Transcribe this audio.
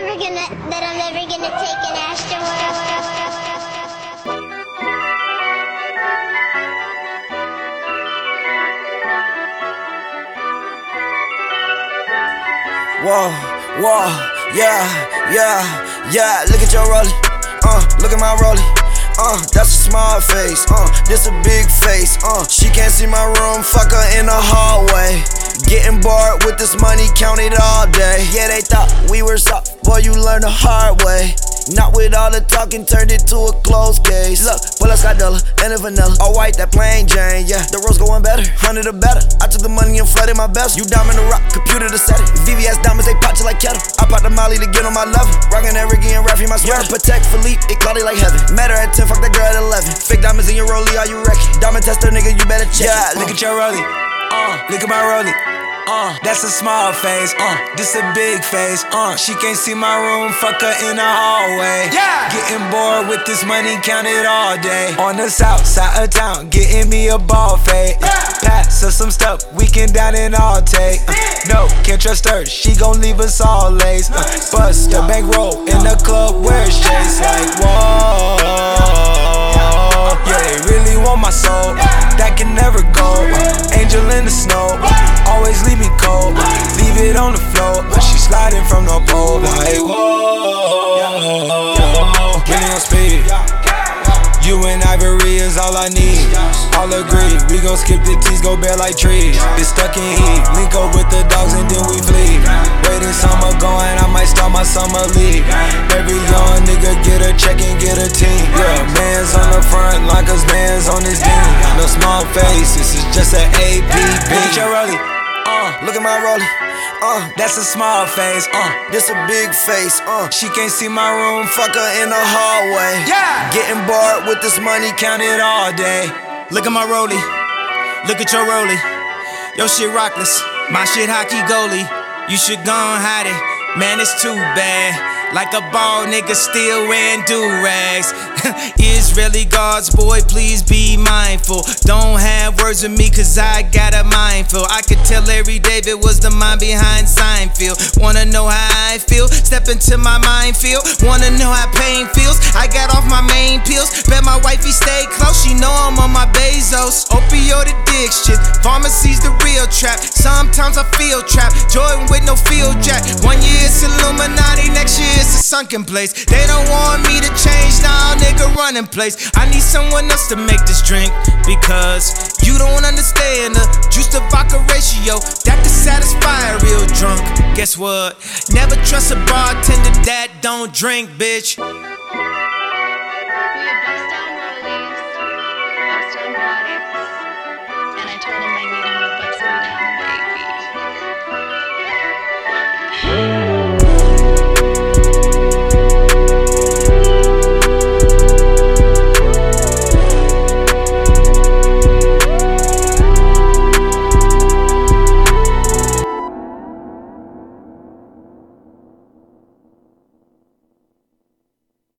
I'm never gonna take an Astroworld. Whoa, whoa, yeah, look at your rollie, look at my rollie, that's a small face, this a big face, she can't see my room, fuck her in the hallway. Getting bored with this money, count it all day. Yeah, they thought we were soft, boy, you learn the hard way. Not with all the talking, turned it to a closed case. Look, bullets got Della and a vanilla. All white, that plain Jane, yeah. The rose going better, 100 or better. I took the money and flooded my best. You diamond the rock, computer to set it. VVS diamonds, they pop you like kettle. I pop the Molly to get on my level. Rockin' that Ricky and Raffy, my sweater. Protect Philippe, it cloudy like heaven. Met her at 10, fuck that girl at 11. Fake diamonds in your rollie, are you wrecking? Diamond tester, nigga, you better check. Yeah, look at your rollie. Look at my rollie. That's a small face, this a big face, she can't see my room, fuck her in the hallway. Yeah. Getting bored with this money, count it all day. On the south side of town, getting me a ball fade. Pass her some stuff, we can down and all take. No, can't trust her, she gon' leave us all laced. Bust the bankroll in the club where it's chased. Like, whoa, yeah, they really want my soul, that can never go. Angel in the snow, always leave me cold, leave it on the floor, she sliding from the pole. Like, whoa, really on speed. You and Ivory is all I need. All agree, we gon' skip the T's, go bare like trees. It's stuck in heat, link up with the dogs and then we flee. Waiting summer going, I might start my summer league. Every young nigga get a check and get a team. Yeah, man's on the front like us man's on his team. No small face, this is just an AP. Look at your rollie, Look at my rollie, that's a small face, this a big face, she can't see my room, fuck her in the hallway. Yeah. Getting bored with this money, count it all day. Look at my rollie, look at your rollie. Your shit rockless, my shit hockey goalie. You should go and hide it, man, it's too bad. Like a bald nigga still wearing do-rags. Israeli guards, boy, please be mindful. Don't have words with me cause I got a mindful. I could tell Larry David was the mind behind Seinfeld. Wanna know how I feel? Step into my minefield. Wanna know how pain feels? I got off my main pills. Bet my wifey stay close, she know I'm on my Bezos. Opioid addiction, pharmacy's the real trap. Sometimes I feel trapped, Jordan with no field jack. 1 year it's Illuminati, next year it's a sunken place. They don't want me to change, now nigga run in place. I need someone else to make this drink, because you don't understand the juice to vodka ratio that can satisfy a real drunk. Guess what? Never trust a bartender that don't drink, bitch. We have bust down rollies, bust down bodies, and I told him I need him to bust me down, baby.